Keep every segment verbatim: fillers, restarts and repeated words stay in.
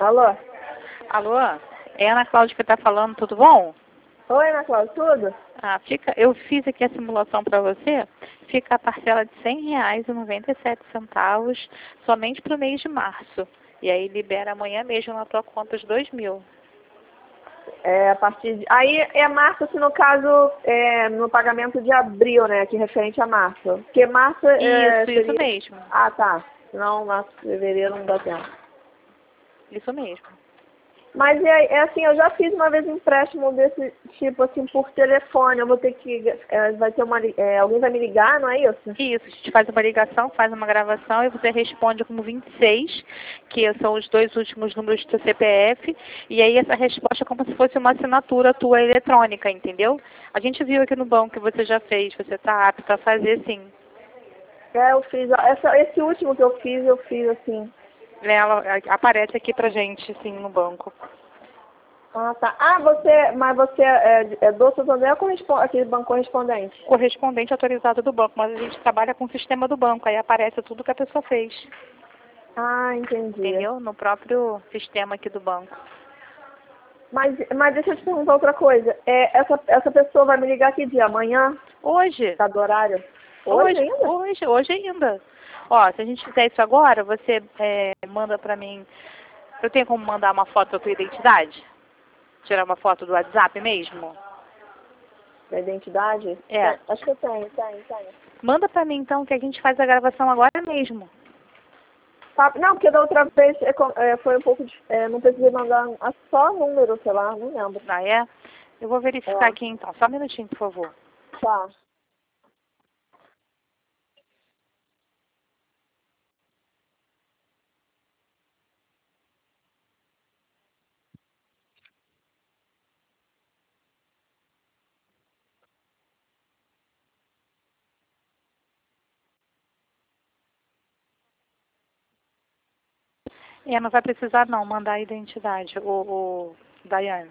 Alô? Alô? É a Ana Cláudia que está falando, tudo bom? Oi, Ana Cláudia, tudo? Ah, fica, eu fiz aqui a simulação para você, fica a parcela de cem reais e noventa e sete centavos somente para o mês de março. E aí libera amanhã mesmo na tua conta os dois mil. É, a partir de... Aí é março, se no caso, é, no pagamento de abril, né, que referente a março. Porque março é, Isso, seria... isso mesmo. Ah, tá. Não, março, fevereiro não dá tempo. Isso mesmo. Mas é, é assim, eu já fiz uma vez um empréstimo desse tipo, assim, por telefone. Eu vou ter que... É, vai ter uma... É, alguém vai me ligar, não é isso? Isso, a gente faz uma ligação, faz uma gravação e você responde como vinte e seis, que são os dois últimos números do seu C P F, e aí essa resposta é como se fosse uma assinatura tua eletrônica, entendeu? A gente viu aqui no banco que você já fez, você está apto a fazer sim. É, eu fiz... Essa, esse último que eu fiz, eu fiz assim... Ela aparece aqui pra gente, sim, no banco. Ah, tá. Ah, você, mas você é, é do Santander ou correspo- aquele banco correspondente? Correspondente autorizado do banco, mas a gente trabalha com o sistema do banco, aí aparece tudo que a pessoa fez. Ah, entendi. Entendeu? No próprio sistema aqui do banco. Mas, mas deixa eu te perguntar outra coisa. É, essa, essa pessoa vai me ligar que dia? Amanhã? Hoje. Tá do horário? Hoje, Hoje ainda? Hoje, hoje ainda. Ó, se a gente fizer isso agora, você é, manda pra mim. Eu tenho como mandar uma foto da tua identidade? Tirar uma foto do WhatsApp mesmo? Da identidade? É. Tem, acho que eu tenho, tenho, tenho. Manda pra mim então que a gente faz a gravação agora mesmo. Tá, não, porque da outra vez é, co- é, foi um pouco... de- É, não precisei mandar um- ah, só número, sei lá, não lembro. Ah, é? Eu vou verificar É. aqui então. Só um minutinho, por favor. Tá. É, não vai precisar não mandar a identidade, o, o Daiane.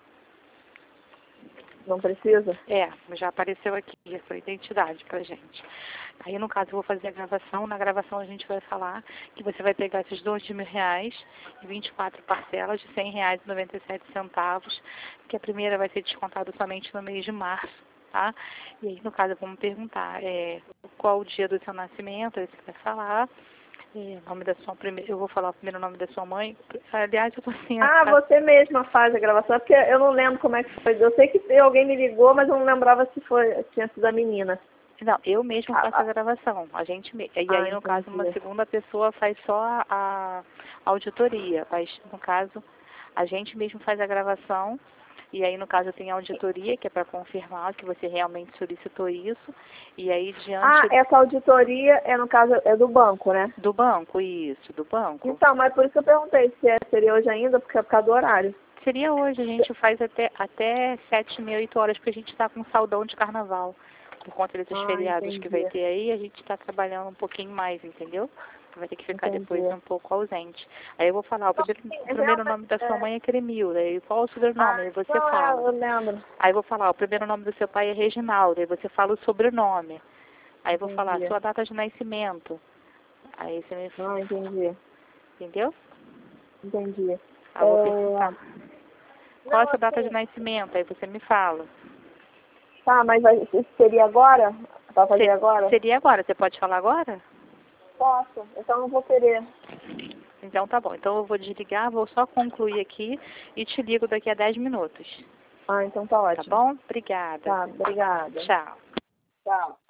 Não precisa? É, já apareceu aqui a sua identidade pra gente. Aí, no caso, eu vou fazer a gravação. Na gravação, a gente vai falar que você vai pegar esses dois mil reais e vinte e quatro parcelas de cem reais e noventa e sete centavos, que a primeira vai ser descontada somente no mês de março, tá? E aí, no caso, vamos perguntar é, qual o dia do seu nascimento, aí você vai falar. É, nome da sua primeira, eu vou falar primeiro o nome da sua mãe. Aliás, eu tô assim, Ah, a- você mesma faz a gravação, porque eu não lembro como é que foi. Eu sei que alguém me ligou, mas eu não lembrava se foi, tinha sido a menina. Não, eu mesma Ah, faço ah, a gravação. A gente me- E ah, aí, no caso, uma entendi. segunda pessoa faz só a, a auditoria. Mas, no caso, a gente mesmo faz a gravação. E aí, no caso, tem a auditoria, que é para confirmar que você realmente solicitou isso. E aí, Ah, diante essa auditoria é, no caso, é do banco, né? do banco, isso, do banco. Então, mas por isso que eu perguntei se é- seria hoje ainda, porque é por causa do horário. Seria hoje, a gente faz até, até sete, meia, oito horas, porque a gente está com saldão de carnaval. Por conta desses Ah, feriados que vai entendi. ter aí, a gente está trabalhando um pouquinho mais, entendeu? Vai ter que ficar depois Entendi. um pouco ausente. Aí eu vou falar, o primeiro, o primeiro nome da sua É, mãe é Cremilda, e qual o sobrenome? ah, Aí você não, é, fala. eu lembro. Aí eu vou falar, o primeiro nome do seu pai é Reginaldo, aí você fala o sobrenome. Aí eu vou falar, Entendi. sua data de nascimento. Aí você me... Ah, entendi. Entendeu? Entendi. Aí eu vou perguntar, É, qual é a não, sua data de assim, nascimento? Aí você me fala. tá, mas vai- isso seria agora? Pra fazer Se- agora? Seria agora, você pode falar agora? Posso, então não vou querer. Então tá bom. Então eu vou desligar, vou só concluir aqui e te ligo daqui a dez minutos. Ah, então tá Tá ótimo. bom? Obrigada. Tá, obrigada. Tchau. Tchau.